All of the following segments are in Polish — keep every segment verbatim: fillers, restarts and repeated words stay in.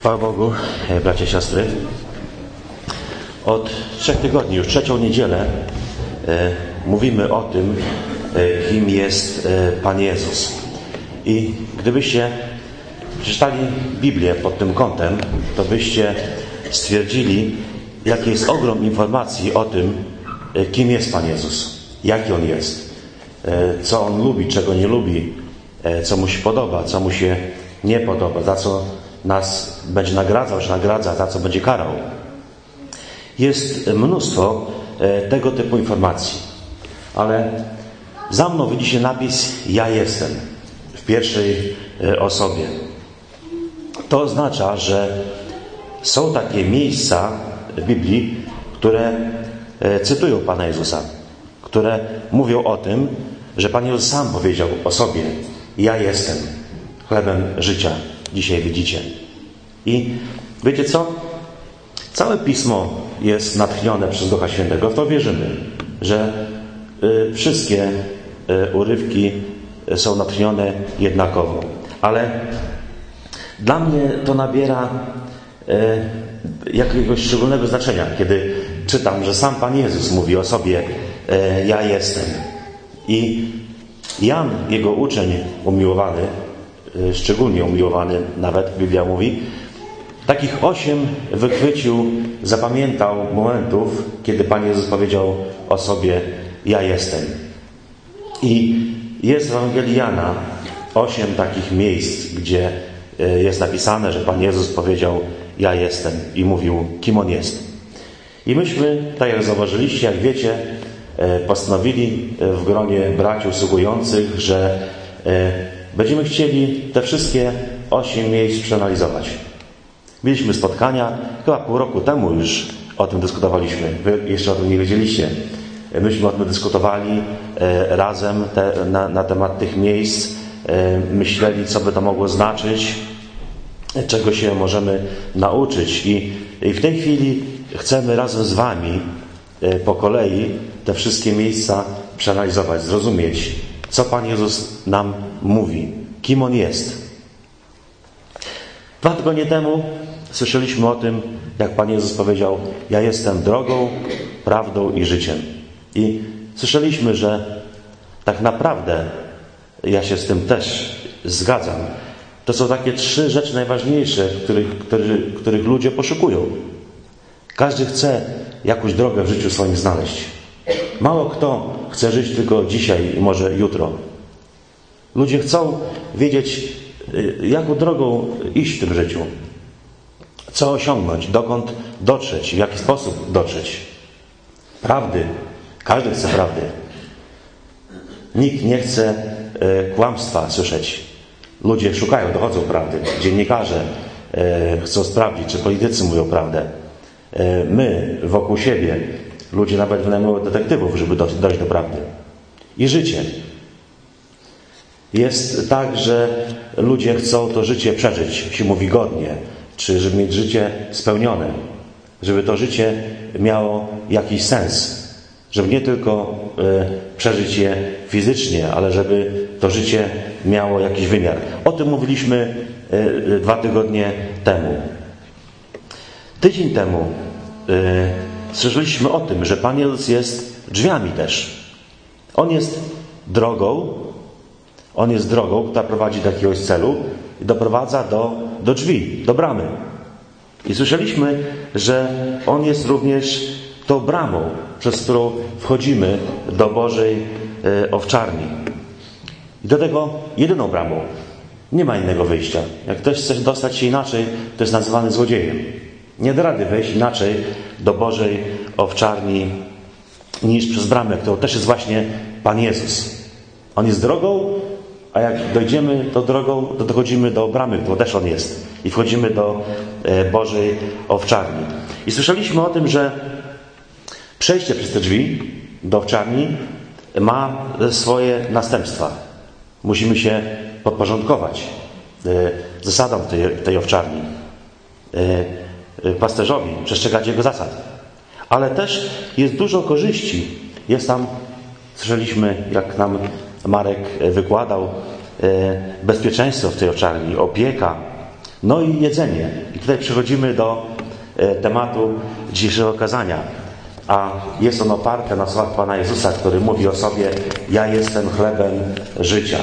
Chwała Bogu, bracia i siostry. Od trzech tygodni, już trzecią niedzielę e, mówimy o tym, e, kim jest e, Pan Jezus. I gdybyście przeczytali Biblię pod tym kątem, to byście stwierdzili, jaki jest ogrom informacji o tym, e, kim jest Pan Jezus, jaki On jest, e, co On lubi, czego nie lubi, e, co Mu się podoba, co Mu się nie podoba, za co nas będzie nagradzał, czy nagradza, za co będzie karał. Jest mnóstwo e, tego typu informacji. Ale za mną widzi się napis ja jestem w pierwszej e, osobie. To oznacza, że są takie miejsca w Biblii, które e, cytują Pana Jezusa, które mówią o tym, że Pan Jezus sam powiedział o sobie: ja jestem chlebem życia. Dzisiaj widzicie. I wiecie co? Całe Pismo jest natchnione przez Ducha Świętego. W to wierzymy, że y, wszystkie y, urywki są natchnione jednakowo. Ale dla mnie to nabiera y, jakiegoś szczególnego znaczenia, kiedy czytam, że sam Pan Jezus mówi o sobie: y, ja jestem. I Jan, jego uczeń umiłowany, szczególnie umiłowany, nawet Biblia mówi, takich osiem wychwycił, zapamiętał momentów, kiedy Pan Jezus powiedział o sobie: ja jestem. I jest w Ewangelii Jana osiem takich miejsc, gdzie jest napisane, że Pan Jezus powiedział: ja jestem, i mówił, kim On jest. I myśmy, tak jak zauważyliście, jak wiecie, postanowili w gronie braci usługujących, że będziemy chcieli te wszystkie osiem miejsc przeanalizować. Mieliśmy spotkania, chyba pół roku temu już o tym dyskutowaliśmy. Wy jeszcze o tym nie wiedzieliście. Myśmy o tym dyskutowali e, razem te, na, na temat tych miejsc. E, myśleli, co by to mogło znaczyć, czego się możemy nauczyć. I, i w tej chwili chcemy razem z Wami e, po kolei te wszystkie miejsca przeanalizować, zrozumieć, co Pan Jezus nam mówi, kim On jest. Dwa tygodnie temu słyszeliśmy o tym, jak Pan Jezus powiedział: ja jestem drogą, prawdą i życiem. I słyszeliśmy, że tak naprawdę, ja się z tym też zgadzam, to są takie trzy rzeczy najważniejsze, których, których, których ludzie poszukują. Każdy chce jakąś drogę w życiu swoim znaleźć. Mało kto chce żyć tylko dzisiaj i może jutro. Ludzie chcą wiedzieć, jaką drogą iść w tym życiu. Co osiągnąć, dokąd dotrzeć, w jaki sposób dotrzeć. Prawdy. Każdy chce prawdy. Nikt nie chce e, kłamstwa słyszeć. Ludzie szukają, dochodzą prawdy. Dziennikarze e, chcą sprawdzić, czy politycy mówią prawdę. E, my wokół siebie, ludzie nawet wynajmują detektywów, żeby do, dojść do prawdy. I życie. Jest tak, że ludzie chcą to życie przeżyć, się mówi godnie, czy żeby mieć życie spełnione, żeby to życie miało jakiś sens, żeby nie tylko y, przeżyć je fizycznie, ale żeby to życie miało jakiś wymiar. O tym mówiliśmy y, dwa tygodnie temu. Tydzień temu y, słyszeliśmy o tym, że Pan Jezus jest drzwiami też. On jest drogą, On jest drogą, która prowadzi do jakiegoś celu i doprowadza do, do drzwi, do bramy. I słyszeliśmy, że On jest również tą bramą, przez którą wchodzimy do Bożej e, owczarni. I do tego jedyną bramą. Nie ma innego wyjścia. Jak ktoś chce dostać się inaczej, to jest nazywany złodziejem. Nie da rady wejść inaczej do Bożej owczarni niż przez bramę, którą też jest właśnie Pan Jezus. On jest drogą, a jak dojdziemy tą drogą, to dochodzimy do bramy, którą też On jest. I wchodzimy do Bożej owczarni. I słyszeliśmy o tym, że przejście przez te drzwi do owczarni ma swoje następstwa. Musimy się podporządkować zasadom tej, tej owczarni. Pasterzowi, przestrzegać jego zasad. Ale też jest dużo korzyści. Jest tam, słyszeliśmy, jak nam Marek wykładał, bezpieczeństwo w tej owczarni, opieka, No i jedzenie. I tutaj przechodzimy do e, tematu dzisiejszego kazania. A jest on oparte na słowach Pana Jezusa, który mówi o sobie: ja jestem chlebem życia.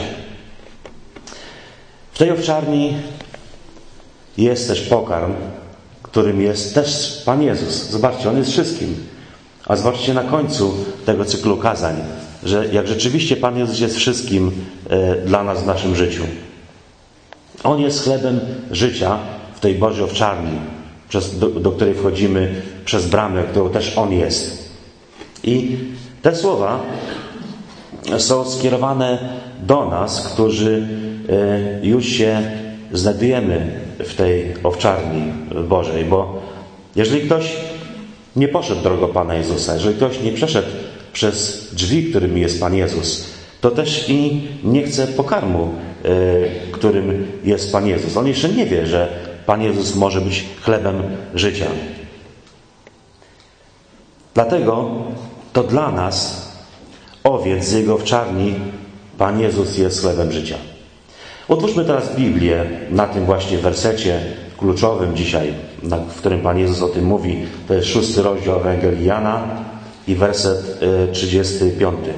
W tej owczarni jest też pokarm, którym jest też Pan Jezus. Zobaczcie, On jest wszystkim. A zobaczcie na końcu tego cyklu kazań, że jak rzeczywiście Pan Jezus jest wszystkim e, dla nas w naszym życiu. On jest chlebem życia w tej Bożej owczarni, przez, do, do której wchodzimy przez bramę, którą też On jest. I te słowa są skierowane do nas, którzy e, już się znajdujemy w tej owczarni Bożej, bo jeżeli ktoś nie poszedł drogą Pana Jezusa, jeżeli ktoś nie przeszedł przez drzwi, którymi jest Pan Jezus, to też i nie chce pokarmu, y, którym jest Pan Jezus. On jeszcze nie wie, że Pan Jezus może być chlebem życia. Dlatego to dla nas, owiec z Jego owczarni, Pan Jezus jest chlebem życia. Otwórzmy teraz Biblię na tym właśnie wersecie kluczowym dzisiaj, w którym Pan Jezus o tym mówi. To jest szósty rozdział Ewangelii Jana i werset trzydziesty piąty.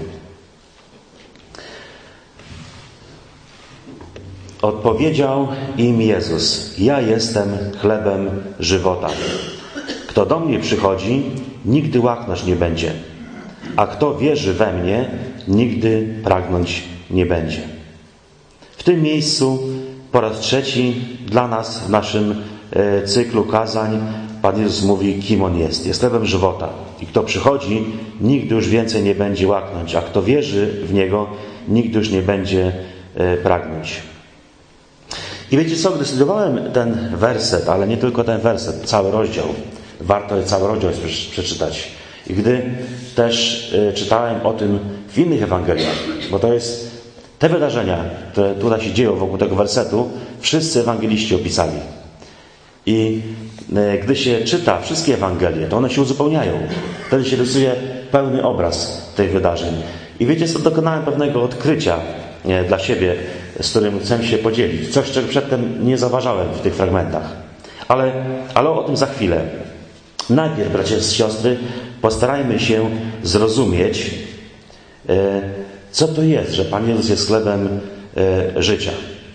Odpowiedział im Jezus: ja jestem chlebem żywota. Kto do mnie przychodzi, nigdy łaknąć nie będzie, a kto wierzy we mnie, nigdy pragnąć nie będzie. W tym miejscu po raz trzeci dla nas w naszym cyklu kazań Pan Jezus mówi, kim On jest. Jest chlebem żywota. I kto przychodzi, nigdy już więcej nie będzie łaknąć, a kto wierzy w Niego, nigdy już nie będzie pragnąć. I wiecie co, gdy studiowałem ten werset, ale nie tylko ten werset, cały rozdział, warto cały rozdział przeczytać. I gdy też czytałem o tym w innych Ewangeliach, bo to jest te wydarzenia, które tutaj się dzieją wokół tego wersetu, wszyscy ewangeliści opisali. I gdy się czyta wszystkie Ewangelie, to one się uzupełniają. Wtedy się rysuje pełny obraz tych wydarzeń. I wiecie co, dokonałem pewnego odkrycia dla siebie, z którym chcę się podzielić. Coś, czego przedtem nie zauważałem w tych fragmentach. Ale, ale o tym za chwilę. Najpierw, bracia i siostry, postarajmy się zrozumieć, co to jest, że Pan Jezus jest chlebem życia.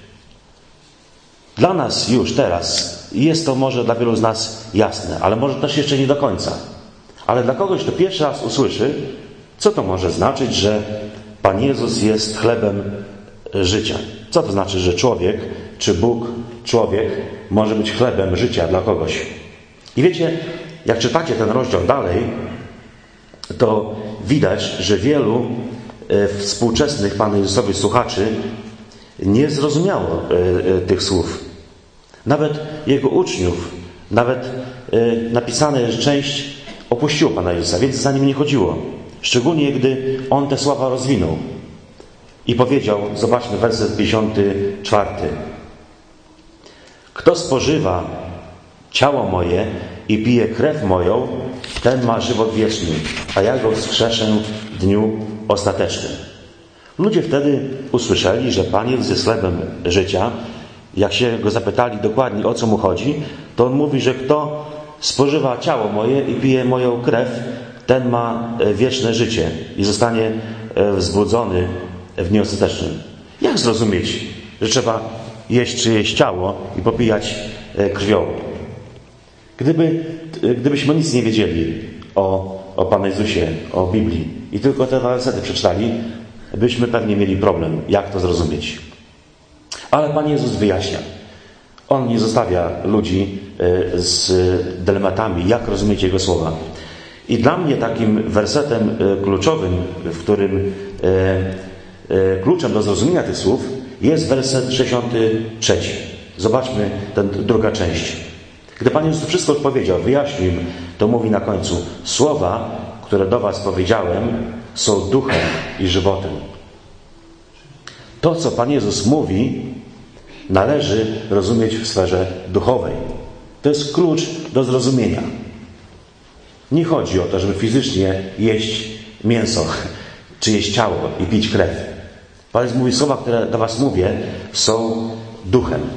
Dla nas już teraz jest to może dla wielu z nas jasne, ale może też jeszcze nie do końca. Ale dla kogoś, kto pierwszy raz usłyszy, co to może znaczyć, że Pan Jezus jest chlebem życia. Co to znaczy, że człowiek, czy Bóg, człowiek, może być chlebem życia dla kogoś. I wiecie, jak czytacie ten rozdział dalej, to widać, że wielu współczesnych Panu Jezusowi słuchaczy nie zrozumiało tych słów. Nawet Jego uczniów, nawet napisane, że część opuściło Pana Jezusa, więc za Nim nie chodziło. Szczególnie, gdy On te słowa rozwinął i powiedział, zobaczmy werset pięćdziesiąty czwarty. Kto spożywa ciało moje i pije krew moją, ten ma żywot wieczny, a ja go wskrzeszę w dniu ostatecznym. Ludzie wtedy usłyszeli, że Pan Jezus jest chlebem życia. Jak się go zapytali dokładnie, o co mu chodzi, to on mówi, że kto spożywa ciało moje i pije moją krew, ten ma wieczne życie i zostanie wzbudzony w dniu ostatecznym. Jak zrozumieć, że trzeba jeść czyjeś ciało i popijać krwią? Gdyby, gdybyśmy nic nie wiedzieli o, o Panu Jezusie, o Biblii i tylko te wersety przeczytali, byśmy pewnie mieli problem, jak to zrozumieć. Ale Pan Jezus wyjaśnia. On nie zostawia ludzi z dylematami, jak rozumieć Jego słowa. I dla mnie takim wersetem kluczowym, w którym kluczem do zrozumienia tych słów jest werset sześćdziesiąty trzeci. Zobaczmy tę druga część. Gdy Pan Jezus wszystko już powiedział, wyjaśnił im, to mówi na końcu: słowa, które do was powiedziałem, są duchem i żywotem. To, co Pan Jezus mówi, należy rozumieć w sferze duchowej. To jest klucz do zrozumienia. Nie chodzi o to, żeby fizycznie jeść mięso, czy jeść ciało i pić krew. Pan Jezus mówi, słowa, które do was mówię, są duchem.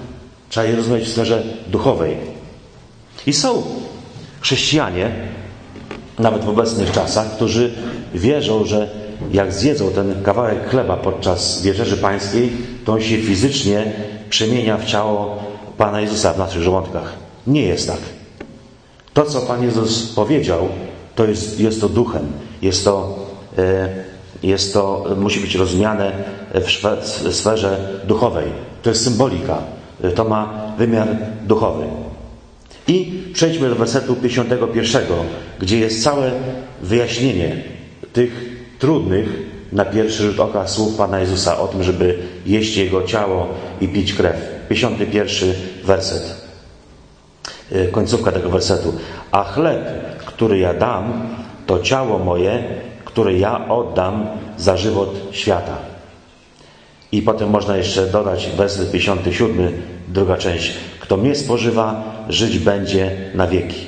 Trzeba je rozumieć w sferze duchowej. I są chrześcijanie, nawet w obecnych czasach, którzy wierzą, że jak zjedzą ten kawałek chleba podczas Wieczerzy Pańskiej, to on się fizycznie przemienia w ciało Pana Jezusa w naszych żołądkach. Nie jest tak. To, co Pan Jezus powiedział, to jest, jest to duchem. Jest to, jest to, musi być rozumiane w sferze duchowej. To jest symbolika. To ma wymiar duchowy. I przejdźmy do wersetu pięćdziesiątego pierwszego, gdzie jest całe wyjaśnienie tych trudnych na pierwszy rzut oka słów Pana Jezusa o tym, żeby jeść Jego ciało i pić krew. pięćdziesiąty pierwszy werset. Końcówka tego wersetu. A chleb, który ja dam, to ciało moje, które ja oddam za żywot świata. I potem można jeszcze dodać werset pięćdziesiąty siódmy, druga część. Kto mnie spożywa, żyć będzie na wieki.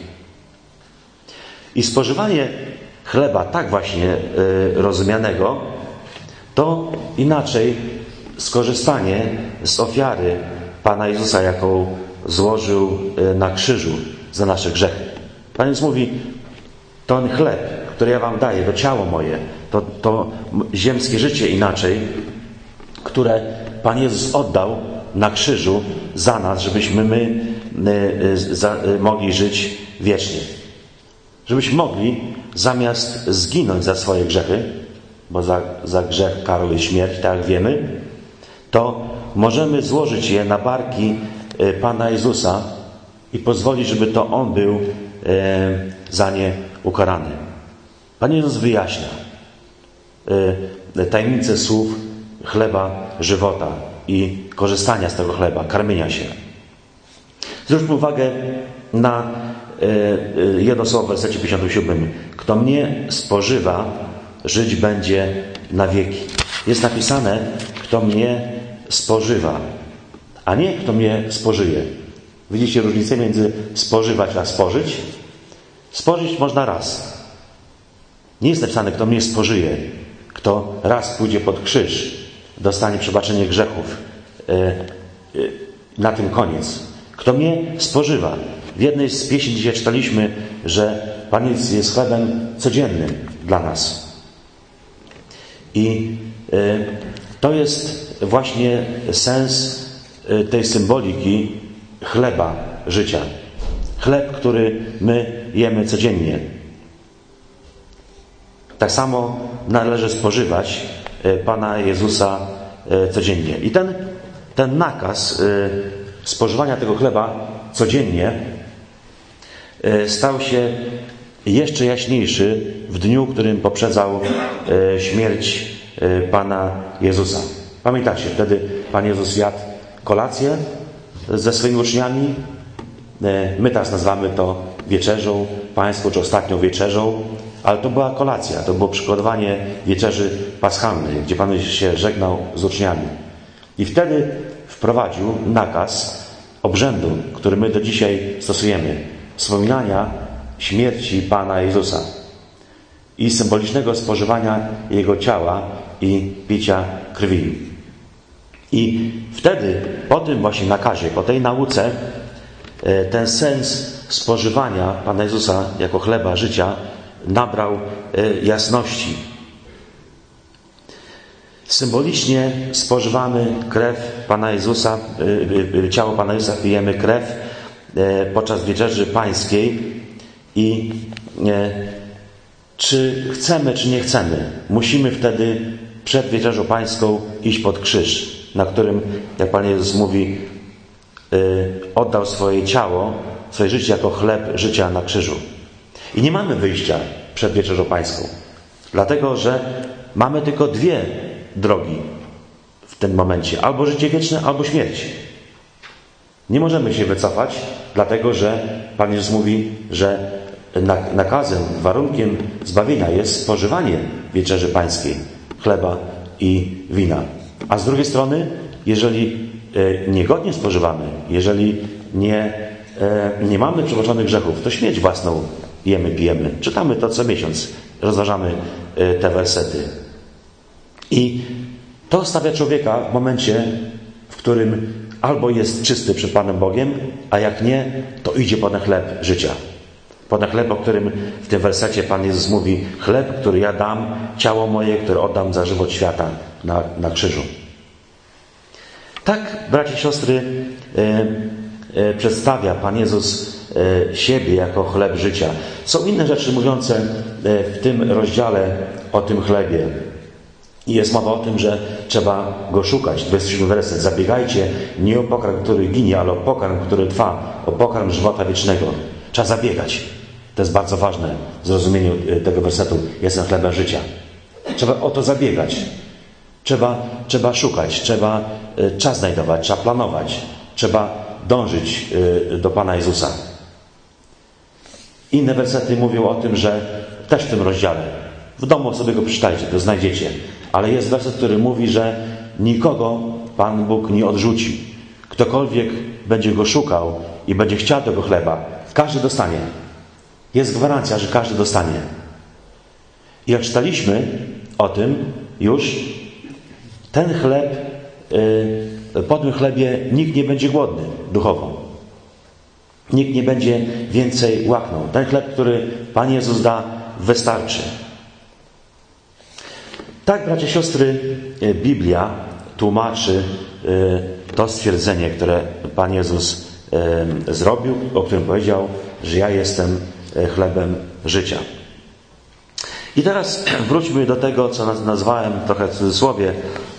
I spożywanie chleba tak właśnie y, rozumianego, to inaczej skorzystanie z ofiary Pana Jezusa, jaką złożył y, na krzyżu za nasze grzechy. Pan Jezus mówi, ten chleb, który ja wam daję, to ciało moje, to, to ziemskie życie inaczej, które Pan Jezus oddał na krzyżu za nas, żebyśmy my y, y, za, y, mogli żyć wiecznie. Żebyśmy mogli zamiast zginąć za swoje grzechy, bo za, za grzech karą jest śmierć, tak jak wiemy, to możemy złożyć je na barki y, Pana Jezusa i pozwolić, żeby to On był y, za nie ukarany. Pan Jezus wyjaśnia y, tajemnicę słów chleba żywota i korzystania z tego chleba, karmienia się. Zwróćmy uwagę na y, jedno słowo w wersecie pięćdziesiątym siódmym. Kto mnie spożywa, żyć będzie na wieki. Jest napisane, kto mnie spożywa, a nie kto mnie spożyje. Widzicie różnicę między spożywać a spożyć? Spożyć można raz. Nie jest napisane, kto mnie spożyje. Kto raz pójdzie pod krzyż, dostanie przebaczenie grzechów. Yy, yy, na tym koniec. Kto mnie spożywa. W jednej z pieśni dzisiaj czytaliśmy, że Pan Jezus jest chlebem codziennym dla nas. I yy, to jest właśnie sens yy, tej symboliki chleba życia. Chleb, który my jemy codziennie. Tak samo należy spożywać Pana Jezusa codziennie. I ten, ten nakaz spożywania tego chleba codziennie stał się jeszcze jaśniejszy w dniu, którym poprzedzał śmierć Pana Jezusa. Pamiętacie, wtedy Pan Jezus jadł kolację ze swoimi uczniami. My teraz nazywamy to wieczerzą pańską, czy ostatnią wieczerzą, ale to była kolacja, to było przygotowanie wieczerzy paschalnej, gdzie Pan Jezus się żegnał z uczniami. I wtedy wprowadził nakaz obrzędu, który my do dzisiaj stosujemy, wspominania śmierci Pana Jezusa i symbolicznego spożywania Jego ciała i picia krwi. I wtedy, po tym właśnie nakazie, po tej nauce, ten sens spożywania Pana Jezusa jako chleba życia nabrał jasności. Symbolicznie spożywamy krew Pana Jezusa, ciało Pana Jezusa, pijemy krew podczas wieczerzy pańskiej i czy chcemy, czy nie chcemy, musimy wtedy przed wieczerzą pańską iść pod krzyż, na którym, jak Pan Jezus mówi, oddał swoje ciało, swoje życie jako chleb życia na krzyżu. I nie mamy wyjścia przed wieczerzą pańską, dlatego że mamy tylko dwie drogi w tym momencie. Albo życie wieczne, albo śmierć. Nie możemy się wycofać, dlatego że Pan Jezus mówi, że nakazem, warunkiem zbawienia jest spożywanie wieczerzy pańskiej, chleba i wina. A z drugiej strony, jeżeli niegodnie spożywamy, jeżeli nie, nie mamy przebaczonych grzechów, to śmierć własną jemy, pijemy. Czytamy to co miesiąc, rozważamy te wersety. I to stawia człowieka w momencie, w którym albo jest czysty przed Panem Bogiem, a jak nie, to idzie po ten chleb życia. Po ten chleb, o którym w tym wersecie Pan Jezus mówi: chleb, który ja dam, ciało moje, które oddam za żywot świata na, na krzyżu. Tak, bracia i siostry, e, e, przedstawia Pan Jezus e, siebie jako chleb życia. Są inne rzeczy mówiące e, w tym rozdziale o tym chlebie. I jest mowa o tym, że trzeba go szukać. dwudziesty siódmy werset. Zabiegajcie nie o pokarm, który ginie, ale o pokarm, który trwa, o pokarm żywota wiecznego. Trzeba zabiegać. To jest bardzo ważne w zrozumieniu tego wersetu. Jestem chlebem życia. Trzeba o to zabiegać. Trzeba, trzeba szukać, trzeba czas znajdować, trzeba planować, trzeba dążyć do Pana Jezusa. Inne wersety mówią o tym, że też w tym rozdziale, w domu sobie go przeczytajcie, to znajdziecie, ale jest werset, który mówi, że nikogo Pan Bóg nie odrzuci. Ktokolwiek będzie go szukał i będzie chciał tego chleba, każdy dostanie. Jest gwarancja, że każdy dostanie. I jak czytaliśmy o tym już, ten chleb, po tym chlebie nikt nie będzie głodny duchowo. Nikt nie będzie więcej łaknął. Ten chleb, który Pan Jezus da, wystarczy. Tak, bracia i siostry, Biblia tłumaczy to stwierdzenie, które Pan Jezus zrobił, o którym powiedział, że ja jestem chlebem życia. I teraz wróćmy do tego, co nazwałem trochę w cudzysłowie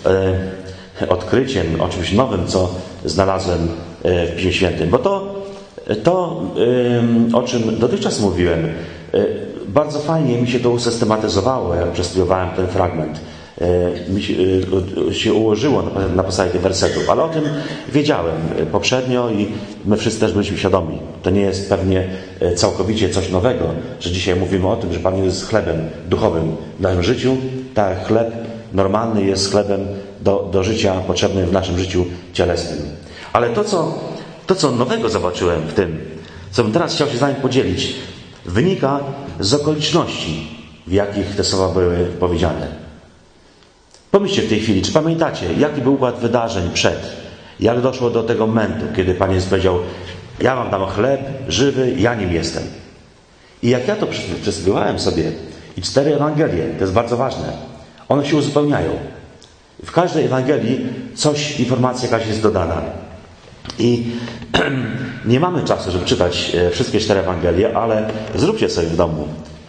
odkryciem, o czymś nowym, co znalazłem w Piśmie Świętym. Bo to, to o czym dotychczas mówiłem, bardzo fajnie mi się to usystematyzowało, jak przestudiowałem ten fragment. Mi się, się ułożyło na podstawie tych wersetów, ale o tym wiedziałem poprzednio i my wszyscy też byliśmy świadomi. To nie jest pewnie całkowicie coś nowego, że dzisiaj mówimy o tym, że Pan jest chlebem duchowym w naszym życiu. Tak, chleb normalny jest chlebem do, do życia potrzebnym w naszym życiu cielesnym. Ale to co, to, co nowego zobaczyłem w tym, co bym teraz chciał się z Wami podzielić, wynika z okoliczności, w jakich te słowa były powiedziane. Pomyślcie w tej chwili, czy pamiętacie, jaki był układ wydarzeń przed, jak doszło do tego momentu, kiedy Pan Jezus powiedział: ja wam dam chleb żywy, ja nim jestem. I jak ja to przestudiowałem sobie, i cztery Ewangelie, to jest bardzo ważne, one się uzupełniają. W każdej Ewangelii coś, informacja jakaś jest dodana. I nie mamy czasu, żeby czytać wszystkie cztery Ewangelie, ale zróbcie sobie w domu,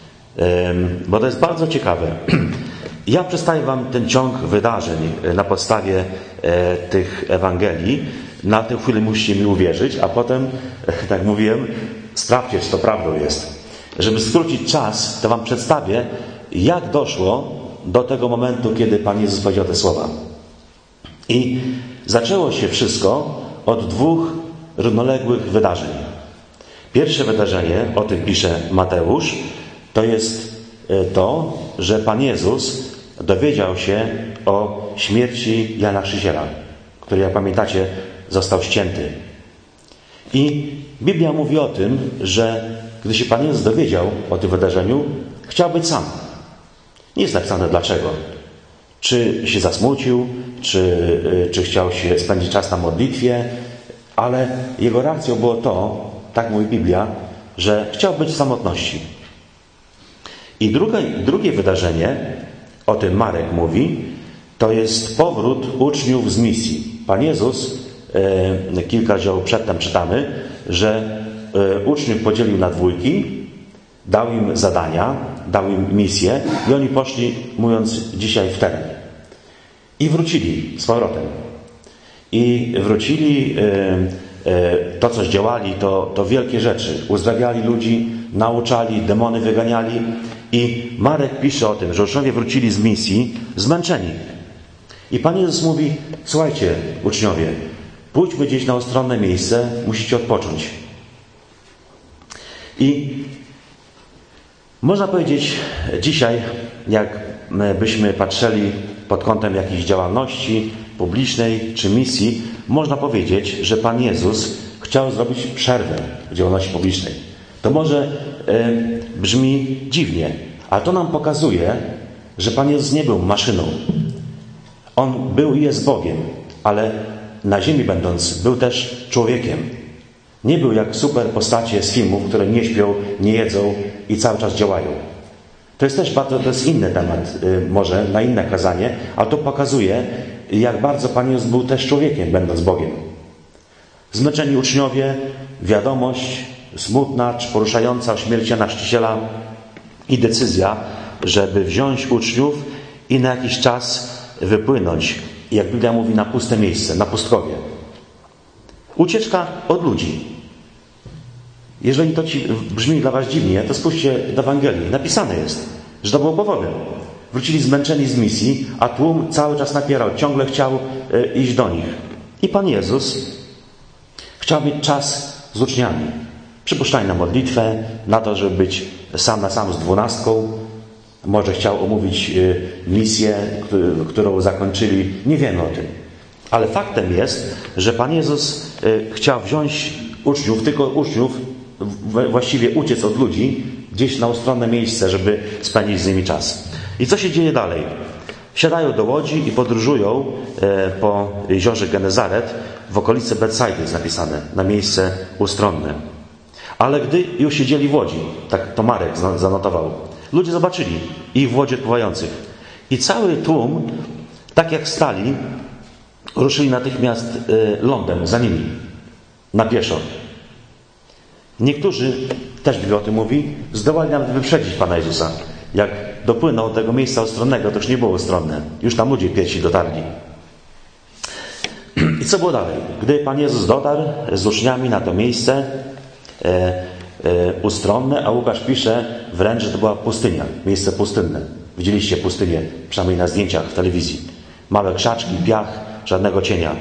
bo to jest bardzo ciekawe. Ja przedstawię Wam ten ciąg wydarzeń na podstawie e, tych Ewangelii. Na tę chwilę musicie mi uwierzyć, a potem, tak mówiłem, sprawdźcie, czy to prawdą jest. Żeby skrócić czas, to Wam przedstawię, jak doszło do tego momentu, kiedy Pan Jezus powiedział te słowa. I zaczęło się wszystko od dwóch równoległych wydarzeń. Pierwsze wydarzenie, o tym pisze Mateusz, to jest to, że Pan Jezus dowiedział się o śmierci Jana Chrzciciela, który, jak pamiętacie, został ścięty. I Biblia mówi o tym, że gdy się Pan Jezus dowiedział o tym wydarzeniu, chciał być sam. Nie jest napisane dlaczego. Czy się zasmucił, czy, czy chciał się spędzić czas na modlitwie, ale jego reakcją było to, tak mówi Biblia, że chciał być w samotności. I drugie, drugie wydarzenie, o tym Marek mówi, to jest powrót uczniów z misji. Pan Jezus, e, kilka rozdziałów przedtem czytamy, że e, uczniów podzielił na dwójki, dał im zadania, dał im misję i oni poszli, mówiąc dzisiaj, w teren. I wrócili z powrotem. I wrócili, e, e, to co zdziałali, to, to wielkie rzeczy. Uzdrawiali ludzi, nauczali, demony wyganiali. I Marek pisze o tym, że uczniowie wrócili z misji zmęczeni. I Pan Jezus mówi: słuchajcie, uczniowie, pójdźmy gdzieś na ustronne miejsce, musicie odpocząć. I można powiedzieć dzisiaj, jak byśmy patrzyli pod kątem jakiejś działalności publicznej czy misji, można powiedzieć, że Pan Jezus chciał zrobić przerwę w działalności publicznej. To może e, brzmi dziwnie, ale to nam pokazuje, że Pan Jezus nie był maszyną. On był i jest Bogiem, ale na ziemi będąc, był też człowiekiem. Nie był jak super postacie z filmów, które nie śpią, nie jedzą i cały czas działają. To jest też bardzo, to jest inny temat, yy, może na inne kazanie, ale to pokazuje, jak bardzo Pan Jezus był też człowiekiem, będąc Bogiem. Zmęczeni uczniowie, wiadomość smutna czy poruszająca o śmierci Chrzciciela i decyzja, żeby wziąć uczniów i na jakiś czas wypłynąć, jak Biblia mówi, na puste miejsce, na pustkowie. Ucieczka od ludzi. Jeżeli to ci brzmi dla was dziwnie, to spójrzcie do Ewangelii. Napisane jest, że to było powodem. Wrócili zmęczeni z misji, a tłum cały czas napierał, ciągle chciał y, iść do nich. I Pan Jezus chciał mieć czas z uczniami. Przypuszczali na modlitwę, na to, żeby być sam na sam z dwunastką. Może chciał omówić y, misję, y, którą zakończyli. Nie wiemy o tym. Ale faktem jest, że Pan Jezus y, chciał wziąć uczniów, tylko uczniów, w, właściwie uciec od ludzi, gdzieś na ustronne miejsce, żeby spędzić z nimi czas. I co się dzieje dalej? Wsiadają do łodzi i podróżują y, po jeziorze Genezaret w okolicy Betsajdy, jest napisane, na miejsce ustronne. Ale gdy już siedzieli w łodzi, tak to Marek zanotował, ludzie zobaczyli ich w łodzi odpływających. I cały tłum, tak jak stali, ruszyli natychmiast lądem za nimi, na pieszo. Niektórzy, też Biblia o tym mówi, zdołali nawet wyprzedzić Pana Jezusa. Jak dopłynął do tego miejsca ustronnego, to już nie było ustronne. Już tam ludzie pierwsi dotarli. I co było dalej? Gdy Pan Jezus dotarł z uczniami na to miejsce e, e, ustronne, a Łukasz pisze wręcz, że to była pustynia, miejsce pustynne. Widzieliście pustynię, przynajmniej na zdjęciach w telewizji. Małe krzaczki, piach, żadnego cienia.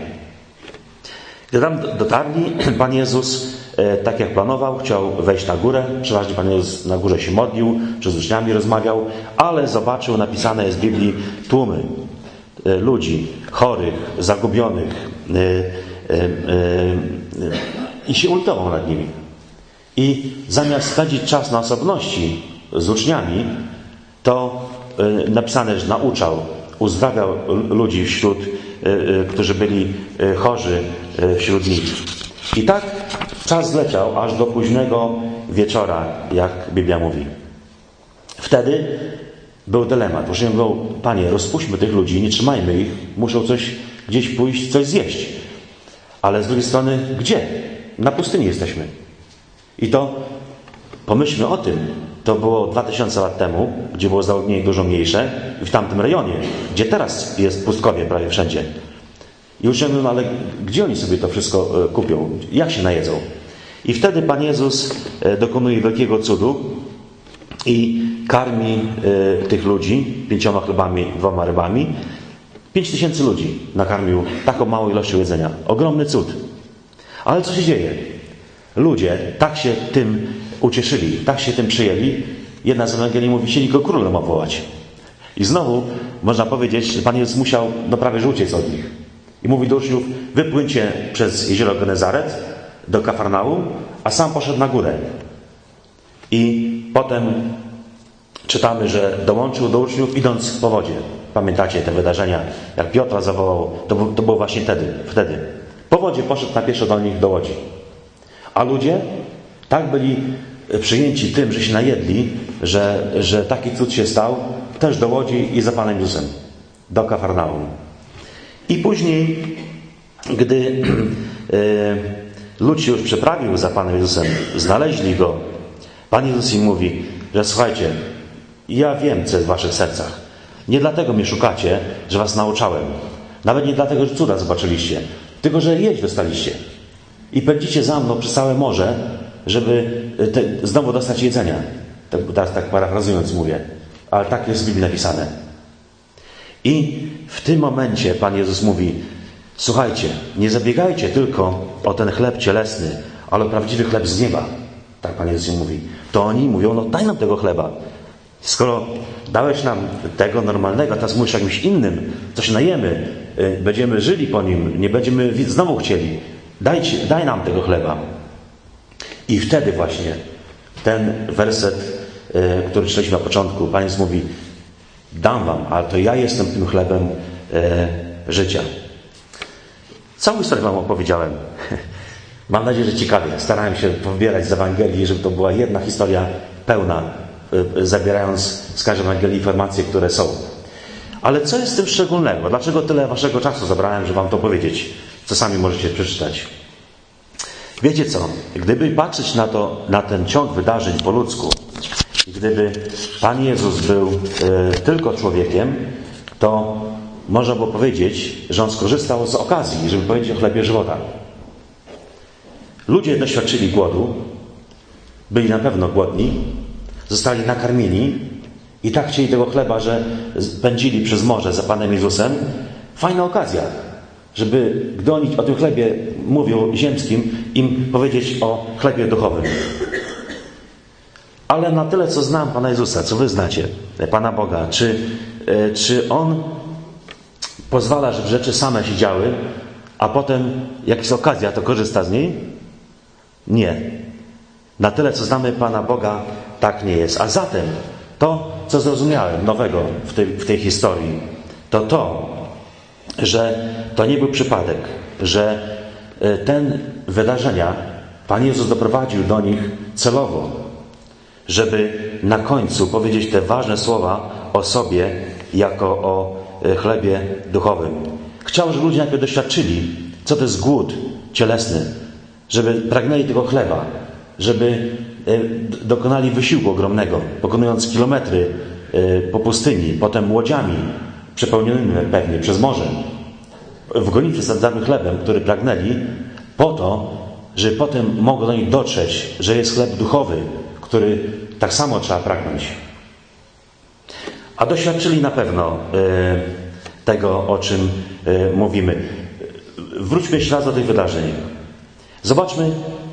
Gdy tam dotarli, Pan Jezus, e, tak jak planował, chciał wejść na górę. Przeważnie Pan Jezus na górze się modlił, czy z uczniami rozmawiał, ale zobaczył, napisane jest w Biblii, tłumy e, ludzi, chorych, zagubionych e, e, e, i się ulitował nad nimi. I zamiast spędzić czas na osobności z uczniami, to e, napisane, że nauczał, uzdrawiał ludzi wśród, którzy byli chorzy wśród nich. I tak czas zleciał aż do późnego wieczora, jak Biblia mówi. Wtedy był dylemat. Uczniowie mówią, Panie, rozpuśćmy tych ludzi, nie trzymajmy ich, muszą coś gdzieś pójść, coś zjeść. Ale z drugiej strony, gdzie? Na pustyni jesteśmy. I to, pomyślmy o tym, to było dwa tysiące lat temu, gdzie było zaludnienie dużo mniejsze, w tamtym rejonie, gdzie teraz jest pustkowie prawie wszędzie. I uczniowie mówią, ale gdzie oni sobie to wszystko kupią? Jak się najedzą? I wtedy Pan Jezus dokonuje wielkiego cudu i karmi tych ludzi pięcioma chlebami, dwoma rybami. Pięć tysięcy ludzi nakarmił taką małą ilością jedzenia. Ogromny cud. Ale co się dzieje? Ludzie tak się tym ucieszyli, tak się tym przyjęli. Jedna z Ewangelii mówi, chcieli go królem obwołać. I znowu można powiedzieć, że Pan Jezus musiał no prawie że uciec od nich. I mówi do uczniów, wypłyńcie przez jezioro Genezaret do Kafarnaum, a sam poszedł na górę. I potem czytamy, że dołączył do uczniów idąc po wodzie. Pamiętacie te wydarzenia, jak Piotra zawołał, to, to było właśnie wtedy, wtedy. Po wodzie poszedł na pieszo do nich do łodzi. A ludzie tak byli przyjęci tym, że się najedli, że, że taki cud się stał, też do łodzi i za Panem Jezusem, do Kafarnaum. I później, gdy yy, lud się już przeprawił za Panem Jezusem, znaleźli Go, Pan Jezus im mówi, że słuchajcie, ja wiem, co jest w waszych sercach. Nie dlatego mnie szukacie, że was nauczałem. Nawet nie dlatego, że cuda zobaczyliście, tylko, że jeść dostaliście. I pędzicie za mną przez całe morze, żeby te, znowu dostać jedzenia. Tak, teraz tak parafrazując mówię. Ale tak jest w Biblii napisane. I w tym momencie Pan Jezus mówi, słuchajcie, nie zabiegajcie tylko o ten chleb cielesny, ale o prawdziwy chleb z nieba. Tak Pan Jezus mówi. To oni mówią, no daj nam tego chleba. Skoro dałeś nam tego normalnego, teraz mówisz o jakimś innym, to się najemy, będziemy żyli po nim, nie będziemy znowu chcieli. Dajcie, daj nam tego chleba. I wtedy właśnie ten werset, który czytaliśmy na początku, Pan Jezus mówi, dam wam, ale to ja jestem tym chlebem życia. Całą historię wam opowiedziałem. Mam nadzieję, że ciekawie. Starałem się wybierać z Ewangelii, żeby to była jedna historia pełna, zabierając z każdej Ewangelii informacje, które są. Ale co jest z tym szczególnego? Dlaczego tyle waszego czasu zabrałem, żeby wam to powiedzieć? Co sami możecie przeczytać. Wiecie co? Gdyby patrzeć na to, na ten ciąg wydarzeń po ludzku, gdyby Pan Jezus był e, tylko człowiekiem, to można było powiedzieć, że On skorzystał z okazji, żeby powiedzieć o chlebie żywota. Ludzie doświadczyli głodu, byli na pewno głodni, zostali nakarmieni i tak chcieli tego chleba, że pędzili przez morze za Panem Jezusem. Fajna okazja, żeby, gdy oni o tym chlebie mówią ziemskim, im powiedzieć o chlebie duchowym. Ale na tyle, co znam Pana Jezusa, co wy znacie, Pana Boga, czy, czy On pozwala, żeby rzeczy same się działy, a potem, jak jest okazja, to korzysta z niej? Nie. Na tyle, co znamy Pana Boga, tak nie jest. A zatem to, co zrozumiałem nowego w tej, w tej historii, to to, że to nie był przypadek, że ten wydarzenia Pan Jezus doprowadził do nich celowo, żeby na końcu powiedzieć te ważne słowa o sobie jako o chlebie duchowym. Chciał, żeby ludzie najpierw doświadczyli, co to jest głód cielesny, żeby pragnęli tego chleba, żeby dokonali wysiłku ogromnego, pokonując kilometry po pustyni, potem łodziami przepełnionymi pewnie przez morze, w gonitwie za darmym chlebem, który pragnęli, po to, żeby potem mogło do nich dotrzeć, że jest chleb duchowy, który tak samo trzeba pragnąć. A doświadczyli na pewno tego, o czym mówimy. Wróćmy jeszcze raz do tych wydarzeń. Zobaczmy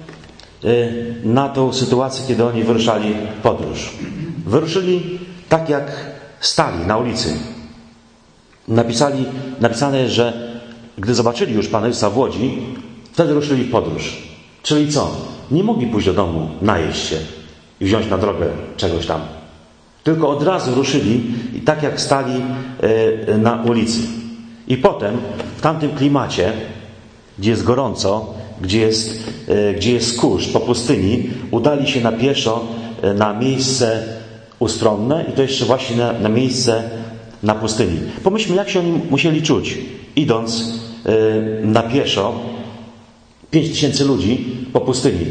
na tą sytuację, kiedy oni wyruszali w podróż. Wyruszyli tak, jak stali na ulicy. Napisali, napisane, że gdy zobaczyli już Pana Jezusa w łodzi, wtedy ruszyli w podróż. Czyli co? Nie mogli pójść do domu, najeść się i wziąć na drogę czegoś tam. Tylko od razu ruszyli i tak jak stali na ulicy. I potem w tamtym klimacie, gdzie jest gorąco, gdzie jest, gdzie jest kurz po pustyni, udali się na pieszo na miejsce ustronne i to jeszcze właśnie na, na miejsce na pustyni. Pomyślmy, jak się oni musieli czuć, idąc na pieszo pięć tysięcy ludzi po pustyni.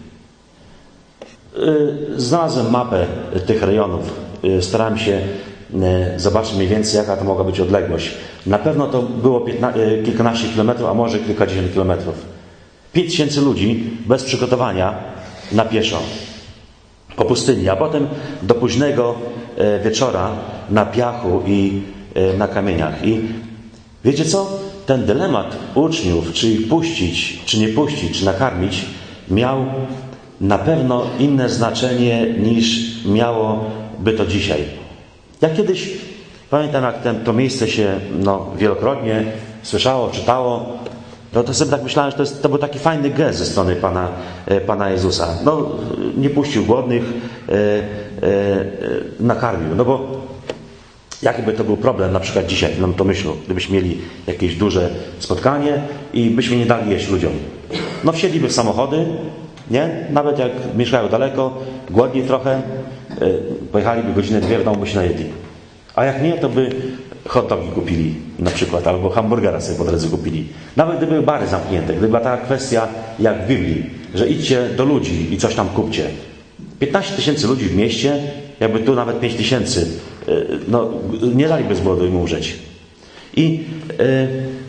Znalazłem mapę tych rejonów. Starałem się zobaczyć mniej więcej, jaka to mogła być odległość. Na pewno to było piętnaście, kilkanaście kilometrów, a może kilkadziesiąt kilometrów. pięć tysięcy ludzi bez przygotowania na pieszo po pustyni, a potem do późnego wieczora na piachu i na kamieniach. I wiecie co? Ten dylemat uczniów, czy ich puścić, czy nie puścić, czy nakarmić, miał na pewno inne znaczenie niż miałoby to dzisiaj. Ja kiedyś pamiętam, jak ten, to miejsce się no, wielokrotnie słyszało, czytało, no to sobie tak myślałem, że to, jest, to był taki fajny gest ze strony Pana, Pana Jezusa. No, nie puścił głodnych, e, e, nakarmił. No bo jakiby to był problem na przykład dzisiaj, no to myślę, gdybyśmy mieli jakieś duże spotkanie i byśmy nie dali jeść ludziom. No wsiedliby w samochody, nie? Nawet jak mieszkają daleko, głodni trochę, pojechaliby godzinę, dwie w domu, by się najedli. A jak nie, to by hot dogi kupili na przykład, albo hamburgera sobie po drodze kupili. Nawet gdyby były bary zamknięte, gdyby była taka kwestia jak w Biblii, że idźcie do ludzi i coś tam kupcie. piętnaście tysięcy ludzi w mieście, jakby tu nawet pięć tysięcy, no nie daliby z głodu im umrzeć. I e,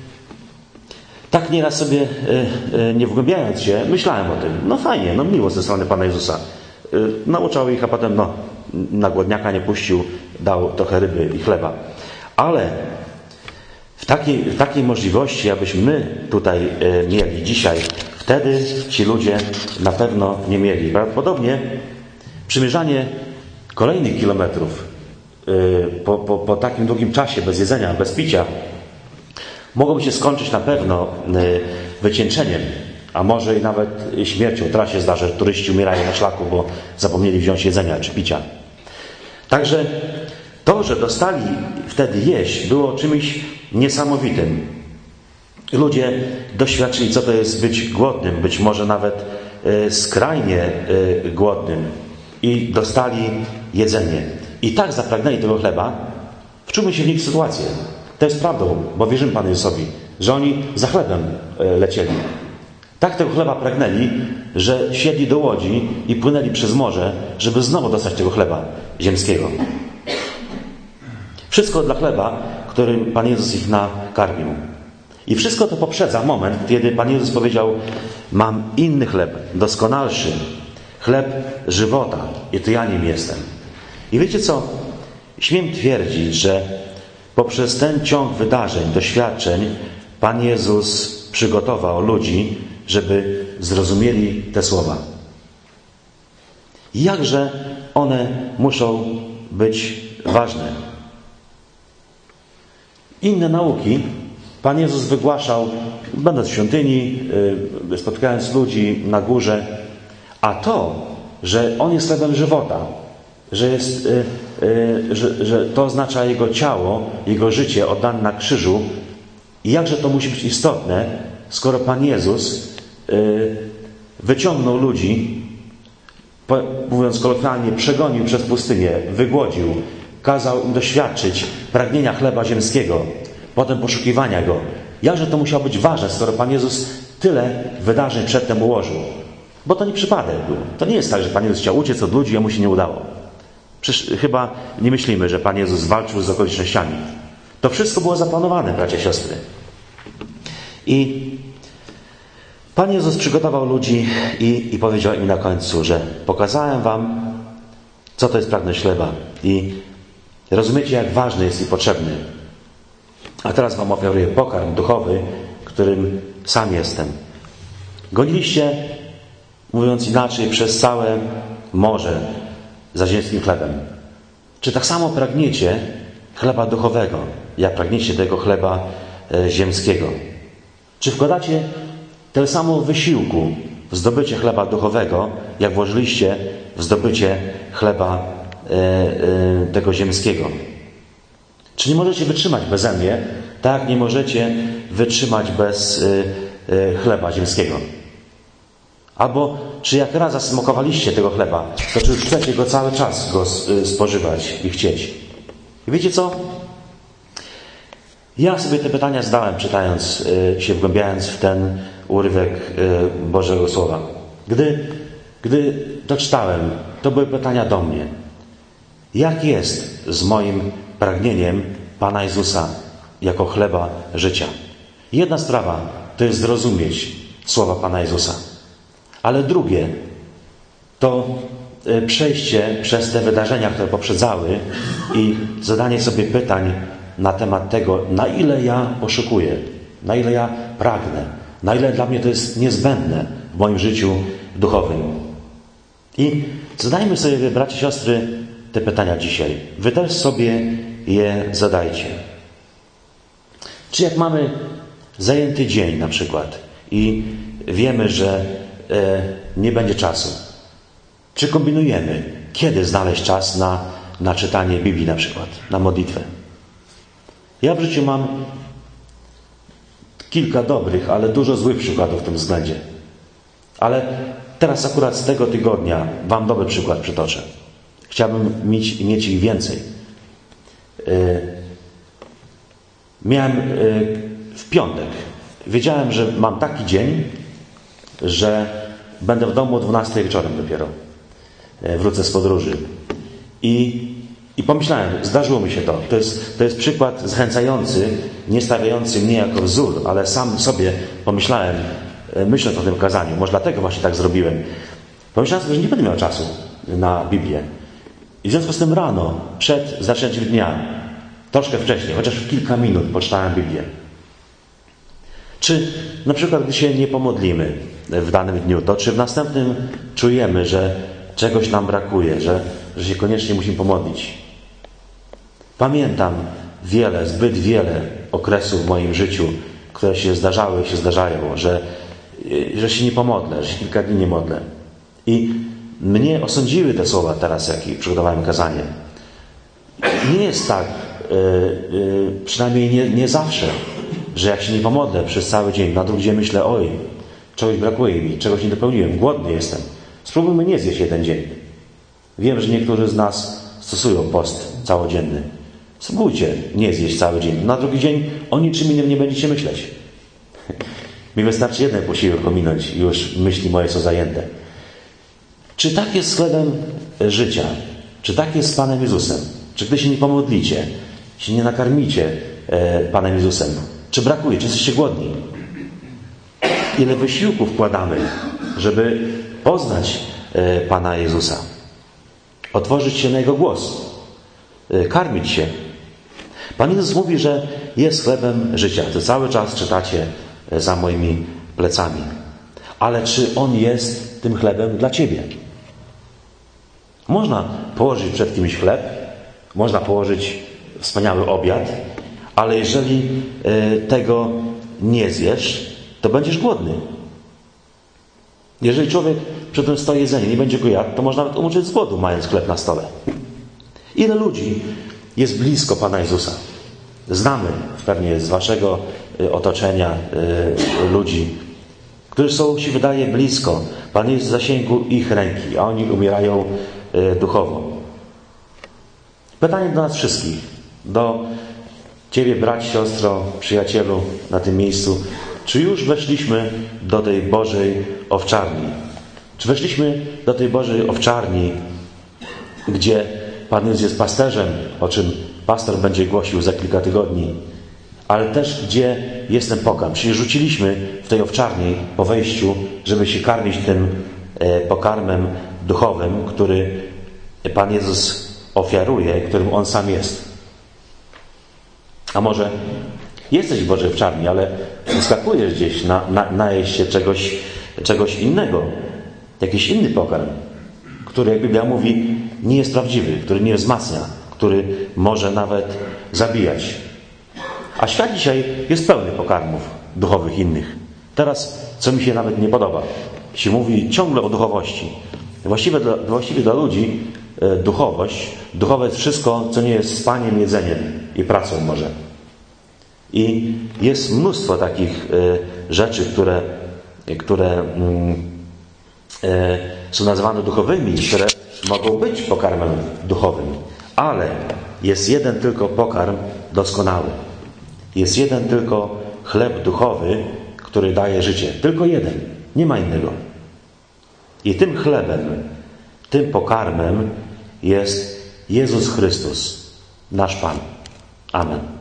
tak nieraz sobie e, e, nie wgłębiając się, myślałem o tym. No fajnie, no miło ze strony Pana Jezusa. E, nauczał ich, a potem no, na głodniaka nie puścił, dał trochę ryby i chleba. Ale w takiej, w takiej możliwości, abyśmy my tutaj e, mieli dzisiaj, wtedy ci ludzie na pewno nie mieli. Prawdopodobnie przymierzanie kolejnych kilometrów yy, po, po, po takim długim czasie, bez jedzenia, bez picia, mogłoby się skończyć na pewno yy, wycieńczeniem, a może i nawet śmiercią. Teraz się zdarza, że turyści umierają na szlaku, bo zapomnieli wziąć jedzenia czy picia. Także to, że dostali wtedy jeść, było czymś niesamowitym. Ludzie doświadczyli, co to jest być głodnym, być może nawet y, skrajnie y, głodnym i dostali jedzenie. I tak zapragnęli tego chleba. Wczujmy się w ich sytuację. To jest prawdą, bo wierzymy Panu Jezusowi, że oni za chlebem y, lecieli. Tak tego chleba pragnęli, że siedli do łodzi i płynęli przez morze, żeby znowu dostać tego chleba ziemskiego. Wszystko dla chleba, którym Pan Jezus ich nakarmił. I wszystko to poprzedza moment, kiedy Pan Jezus powiedział: mam inny chleb, doskonalszy, chleb żywota i to ja nim jestem. I wiecie co? Śmiem twierdzić, że poprzez ten ciąg wydarzeń, doświadczeń Pan Jezus przygotował ludzi, żeby zrozumieli te słowa. Jakże one muszą być ważne. Inne nauki Pan Jezus wygłaszał, będąc w świątyni, spotykając ludzi na górze, a to, że On jest chlebem żywota, że, jest, że, że to oznacza Jego ciało, Jego życie oddane na krzyżu, i jakże to musi być istotne, skoro Pan Jezus wyciągnął ludzi, mówiąc kolokwialnie, przegonił przez pustynię, wygłodził, kazał im doświadczyć pragnienia chleba ziemskiego, potem poszukiwania Go. Jakże to musiało być ważne, skoro Pan Jezus tyle wydarzeń przedtem ułożył. Bo to nie przypadek był. To nie jest tak, że Pan Jezus chciał uciec od ludzi, a mu się nie udało. Przecież chyba nie myślimy, że Pan Jezus walczył z okolicznościami. To wszystko było zaplanowane, bracia i siostry. I Pan Jezus przygotował ludzi i, i powiedział im na końcu, że pokazałem wam, co to jest pragnąć chleba. I rozumiecie, jak ważny jest i potrzebny. A teraz wam ofiaruję pokarm duchowy, którym sam jestem. Goniliście, mówiąc inaczej, przez całe morze za ziemskim chlebem. Czy tak samo pragniecie chleba duchowego, jak pragniecie tego chleba e, ziemskiego? Czy wkładacie tyle samo wysiłku w zdobycie chleba duchowego, jak włożyliście w zdobycie chleba e, e, tego ziemskiego? Czy nie możecie wytrzymać beze mnie, tak jak nie możecie wytrzymać bez e, e, chleba ziemskiego? Albo czy jak raz zasmokowaliście tego chleba, to czy już chcecie go cały czas go spożywać i chcieć? I wiecie co? Ja sobie te pytania zadałem, czytając się, wgłębiając w ten urywek Bożego Słowa. Gdy, gdy to czytałem, to były pytania do mnie. Jak jest z moim pragnieniem Pana Jezusa jako chleba życia? Jedna sprawa to jest zrozumieć słowa Pana Jezusa. Ale drugie to przejście przez te wydarzenia, które poprzedzały i zadanie sobie pytań na temat tego, na ile ja poszukuję, na ile ja pragnę, na ile dla mnie to jest niezbędne w moim życiu duchowym. I zadajmy sobie, bracia i siostry, te pytania dzisiaj. Wy też sobie je zadajcie. Czy jak mamy zajęty dzień na przykład i wiemy, że e, nie będzie czasu, czy kombinujemy, kiedy znaleźć czas na, na czytanie Biblii na przykład, na modlitwę? Ja w życiu mam kilka dobrych, ale dużo złych przykładów w tym względzie. Ale teraz akurat z tego tygodnia wam dobry przykład przytoczę. Chciałbym mieć, mieć ich więcej. Yy, miałem yy, w piątek. Wiedziałem, że mam taki dzień, że będę w domu o dwunastej wieczorem dopiero. Yy, wrócę z podróży. I I pomyślałem, zdarzyło mi się to. To jest, to jest przykład zachęcający, nie stawiający mnie jako wzór, ale sam sobie pomyślałem, myśląc o tym kazaniu, może dlatego właśnie tak zrobiłem. Pomyślałem sobie, że nie będę miał czasu na Biblię. I w związku z tym rano, przed zaczęciem dnia, troszkę wcześniej, chociaż w kilka minut poczytałem Biblię. Czy na przykład, gdy się nie pomodlimy w danym dniu, to czy w następnym czujemy, że czegoś nam brakuje, że, że się koniecznie musimy pomodlić? Pamiętam wiele, zbyt wiele okresów w moim życiu, które się zdarzały i się zdarzają, że, że się nie pomodlę, że się kilka dni nie modlę. I mnie osądziły te słowa teraz, jak przygotowałem kazanie. Nie jest tak, yy, yy, przynajmniej nie, nie zawsze, że jak się nie pomodlę przez cały dzień, na drugi dzień myślę, oj, czegoś brakuje mi, czegoś nie dopełniłem, głodny jestem. Spróbujmy nie zjeść jeden dzień. Wiem, że niektórzy z nas stosują post całodzienny. Spróbujcie nie zjeść cały dzień. Na drugi dzień o niczym innym nie będziecie myśleć. Mi wystarczy jeden posiłek ominąć i już myśli moje są zajęte. Czy tak jest z chlebem życia? Czy tak jest z Panem Jezusem? Czy gdy się nie pomodlicie, się nie nakarmicie e, Panem Jezusem? Czy brakuje? Czy jesteście głodni? Ile wysiłku wkładamy, żeby poznać e, Pana Jezusa? Otworzyć się na Jego głos. E, karmić się. Pan Jezus mówi, że jest chlebem życia. To cały czas czytacie e, za moimi plecami. Ale czy On jest tym chlebem dla Ciebie? Można położyć przed kimś chleb, można położyć wspaniały obiad, ale jeżeli e, tego nie zjesz, to będziesz głodny. Jeżeli człowiek przed tym stoi jedzenie, nie będzie go jadł, to można nawet umrzeć z głodu, mając chleb na stole. Ile ludzi jest blisko Pana Jezusa? Znamy pewnie z waszego otoczenia y, ludzi, którzy są, się wydaje, blisko. Pan jest w zasięgu ich ręki, a oni umierają y, duchowo. Pytanie do nas wszystkich, do Ciebie, brać, siostro, przyjacielu na tym miejscu. Czy już weszliśmy do tej Bożej owczarni? Czy weszliśmy do tej Bożej owczarni, gdzie Pan Jezus jest pasterzem, o czym pastor będzie głosił za kilka tygodni, ale też gdzie jest ten pokarm? Czyli rzuciliśmy w tej owczarni po wejściu, żeby się karmić tym pokarmem duchowym, który Pan Jezus ofiaruje, którym On sam jest. A może jesteś w Bożej owczarni, ale wyskakujesz gdzieś na, na, najeść się czegoś, czegoś innego, jakiś inny pokarm, który, jak Biblia mówi, nie jest prawdziwy, który nie wzmacnia, który może nawet zabijać. A świat dzisiaj jest pełny pokarmów duchowych innych. Teraz, co mi się nawet nie podoba, się mówi ciągle o duchowości. Właściwie dla, właściwie dla ludzi e, duchowość, duchowe jest wszystko, co nie jest spaniem, jedzeniem i pracą może. I jest mnóstwo takich e, rzeczy, które, które mm, e, są nazywane duchowymi, które mogą być pokarmem duchowym. Ale jest jeden tylko pokarm doskonały. Jest jeden tylko chleb duchowy, który daje życie. Tylko jeden. Nie ma innego. I tym chlebem, tym pokarmem jest Jezus Chrystus, nasz Pan. Amen.